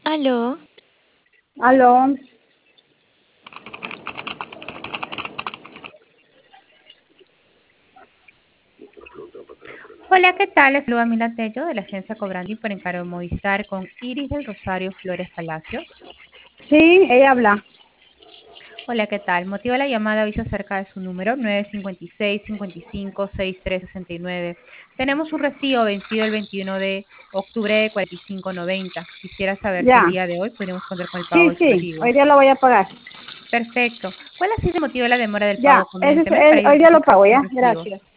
Aló, Aló, Hola, ¿qué tal? Les saluda Mila Tello de la agencia Cobrandi por encargo de Movistar con Iris del Rosario Flores Palacios. sí, ella habla. Hola, ¿qué tal? Motivo de la llamada aviso acerca de su número 956-55-6369. Tenemos un recibo vencido el 21 de octubre de 45.90. Quisiera saber si el Ya, día de hoy podríamos contar con el pago sí, de su sí, hoy recibo. día lo voy a pagar. Perfecto. ¿Cuál ha sido el motivo de la demora del Ya, pago? Coménteme para hoy día lo identificar pago, su ya, recibo. gracias.